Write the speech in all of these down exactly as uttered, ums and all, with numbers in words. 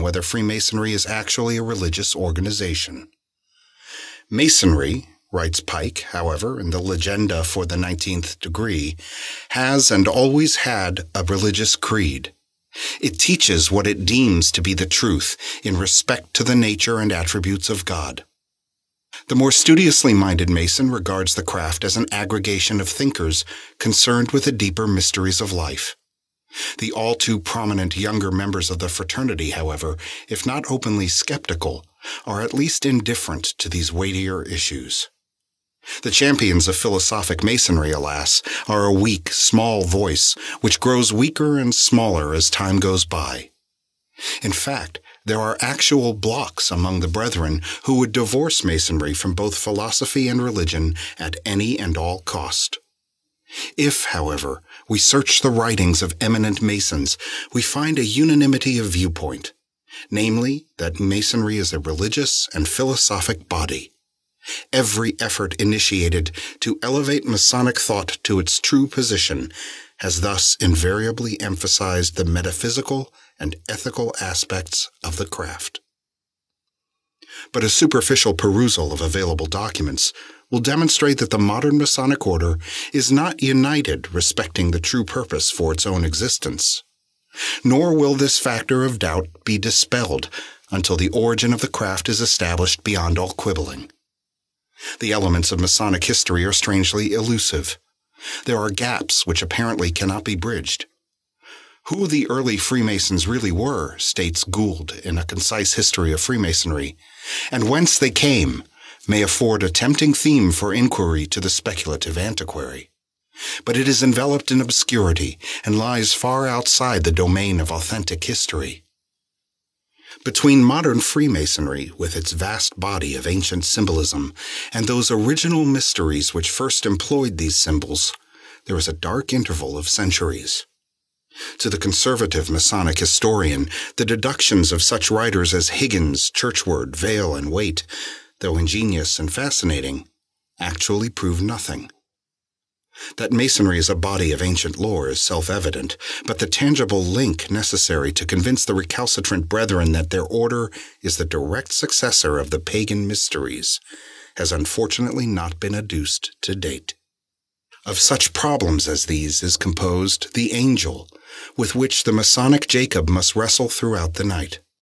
whether Freemasonry is actually a religious organization. Masonry, writes Pike, however, in the Legenda for the nineteenth degree, has and always had a religious creed. It teaches what it deems to be the truth in respect to the nature and attributes of God. The more studiously minded Mason regards the craft as an aggregation of thinkers concerned with the deeper mysteries of life. The all too prominent younger members of the fraternity, however, if not openly skeptical, are at least indifferent to these weightier issues. The champions of philosophic Masonry, alas, are a weak, small voice which grows weaker and smaller as time goes by. In fact, there are actual blocks among the brethren who would divorce Masonry from both philosophy and religion at any and all cost. If, however, we search the writings of eminent Masons, we find a unanimity of viewpoint, namely that Masonry is a religious and philosophic body. Every effort initiated to elevate Masonic thought to its true position has thus invariably emphasized the metaphysical and ethical aspects of the craft. But a superficial perusal of available documents will demonstrate that the modern Masonic order is not united respecting the true purpose for its own existence. Nor will this factor of doubt be dispelled until the origin of the craft is established beyond all quibbling. The elements of Masonic history are strangely elusive. There are gaps which apparently cannot be bridged. Who the early Freemasons really were, states Gould in A Concise History of Freemasonry, and whence they came, may afford a tempting theme for inquiry to the speculative antiquary. But it is enveloped in obscurity and lies far outside the domain of authentic history. Between modern Freemasonry, with its vast body of ancient symbolism, and those original mysteries which first employed these symbols, there is a dark interval of centuries. To the conservative Masonic historian, the deductions of such writers as Higgins, Churchward, Vail, and Waite, though ingenious and fascinating, actually prove nothing. That Masonry is a body of ancient lore is self-evident, but the tangible link necessary to convince the recalcitrant brethren that their order is the direct successor of the pagan mysteries has unfortunately not been adduced to date. Of such problems as these is composed the angel, with which the Masonic Jacob must wrestle throughout the night.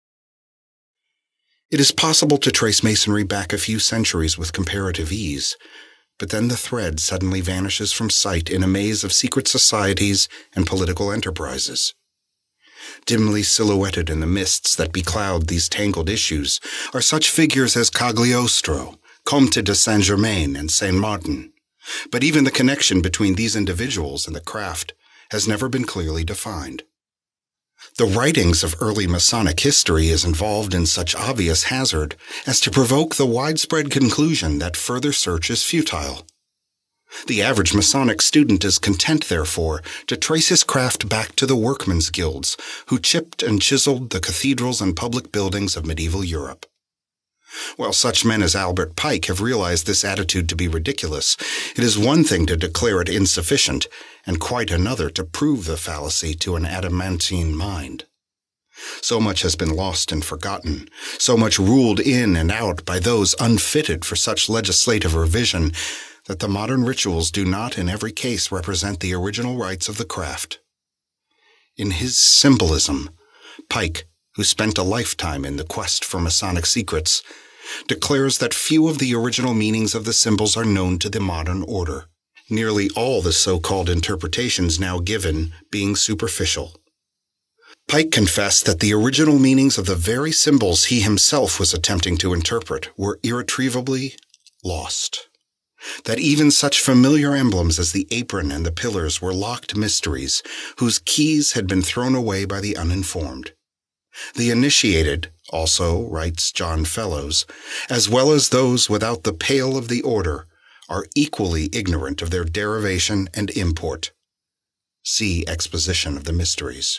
It is possible to trace Masonry back a few centuries with comparative ease, but then the thread suddenly vanishes from sight in a maze of secret societies and political enterprises. Dimly silhouetted in the mists that becloud these tangled issues are such figures as Cagliostro, Comte de Saint-Germain, and Saint Martin. But even the connection between these individuals and the craft has never been clearly defined. The writings of early Masonic history is involved in such obvious hazard as to provoke the widespread conclusion that further search is futile. The average Masonic student is content, therefore, to trace his craft back to the workmen's guilds who chipped and chiseled the cathedrals and public buildings of medieval Europe. While such men as Albert Pike have realized this attitude to be ridiculous, it is one thing to declare it insufficient, and quite another to prove the fallacy to an adamantine mind. So much has been lost and forgotten, so much ruled in and out by those unfitted for such legislative revision, that the modern rituals do not in every case represent the original rites of the craft. In his symbolism, Pike, who spent a lifetime in the quest for Masonic secrets, declares that few of the original meanings of the symbols are known to the modern order, nearly all the so-called interpretations now given being superficial. Pike confessed that the original meanings of the very symbols he himself was attempting to interpret were irretrievably lost, that even such familiar emblems as the apron and the pillars were locked mysteries whose keys had been thrown away by the uninformed. The initiated, also, writes John Fellows, as well as those without the pale of the order, are equally ignorant of their derivation and import. See Exposition of the Mysteries.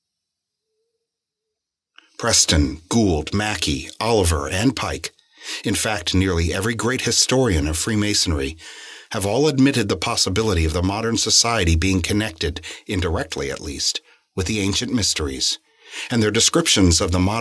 Preston, Gould, Mackey, Oliver, and Pike, in fact nearly every great historian of Freemasonry, have all admitted the possibility of the modern society being connected, indirectly at least, with the ancient mysteries, and their descriptions of the modern